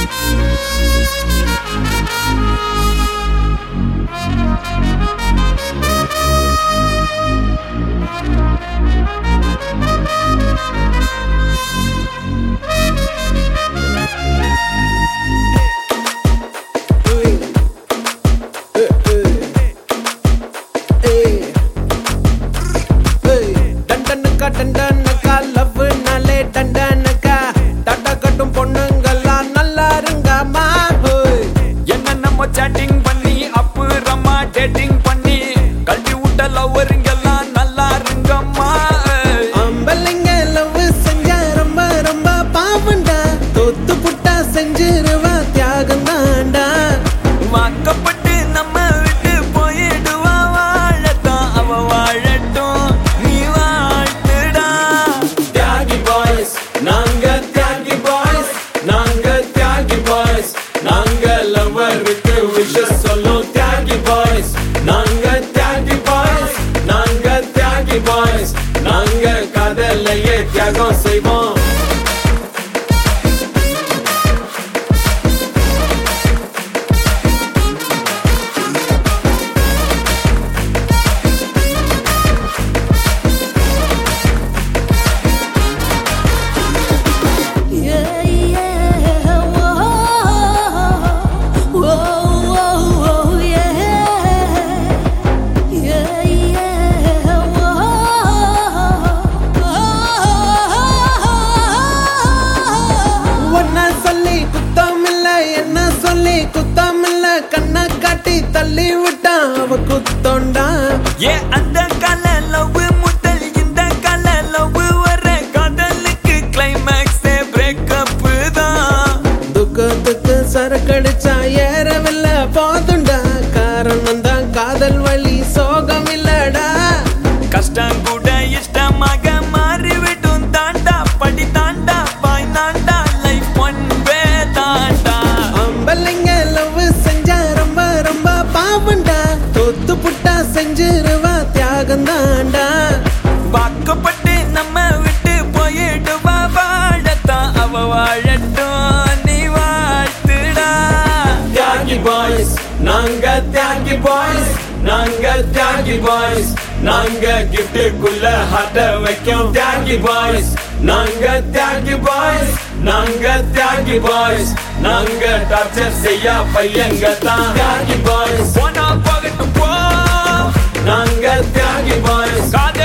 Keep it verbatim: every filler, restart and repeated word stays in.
டண்டனக்கா லவ் நாலே டண்டனக்கா டட்ட கட்டும் பொண்ணுங்கெல்லாம் நல்லா இருங்கம்மா. என்ன நம்ம சாட்டிங் பண்ணி அப்புறமா டேட்டிங் பண்ணி கல்வி விட்ட லவ்வருங்கெல்லாம் நல்லா இருங்கம்மா. அம்பளைங்க லவ் செஞ்சா ரொம்ப ரொம்ப பாவண்டா, தொத்து புட்டா செஞ்சிருவா தியாகம் தாண்டா. வாக்கப்பட்டு நம்ம விட்டு போயிடுவா, வாழத்தான் அவ வாழட்டும் நீ வாழ்த்துடா. தியாகி பாய்ஸ் நாங்க, தியாகி பாய்ஸ் நாங்க, தியாகி பாய்ஸ் நாங்க, லவ்வருக்கு விஷஸ் சொல்லும் தியாகி பாய்ஸ் நாங்க, தியாகி பாய்ஸ் நாங்க, தியாகி பாய்ஸ் நாங்க, காதலையே தியாகம் செய்வோம். குத்தமில்ல கண்ணா காட்டி தள்ளி விட்டான் அவ குத்தோண்டா. ஏ அந்த கால லவ் முதல் இந்த கால லவ் வர காதலுக்கு கிளைமேக்ஸ் பிரேக்கப் தான். துக்கத்துக்கு சரக்கடிச்சா ஏறவில்லை போதுண்டா, காரணம் தான் காதல் வழி சோகம் இல்லடா. கஷ்டம் கூட இஷ்டமாக மாறிவிடும் தாண்டா, படி தாண்டா பாய் தாண்டா லைஃப் ஒன்பே தாண்டா. அம்பளைங்க லவ் செஞ்சா ரொம்ப ரொம்ப பாவண்டா, தொத்து புட்டா செஞ்சிருவா தியாகம் தாண்டா. வாக்கப்பட்டு நம்ம விட்டு போயிடுவா, வாழத்தான் அவ வாழட்டும் நீ வாழ்த்துடா. தியாகி பாய்ஸ் நாங்க, தியாகி பாய்ஸ் நாங்க, தியாகி பாய்ஸ் நாங்க, கிஃப்ட்டுக்குள்ள ஹார்ட்ட வைக்கும் தியாகி பாய்ஸ் நாங்க, தியாகி பாய்ஸ் நாங்க, தியாகி பாய்ஸ் நாங்க, டார்ச்சர் செய்ய பையங்க தான் தியாகி பாய்ஸ். போனா போகட்டும் போ, நாங்க தியாகி பாய்ஸ்.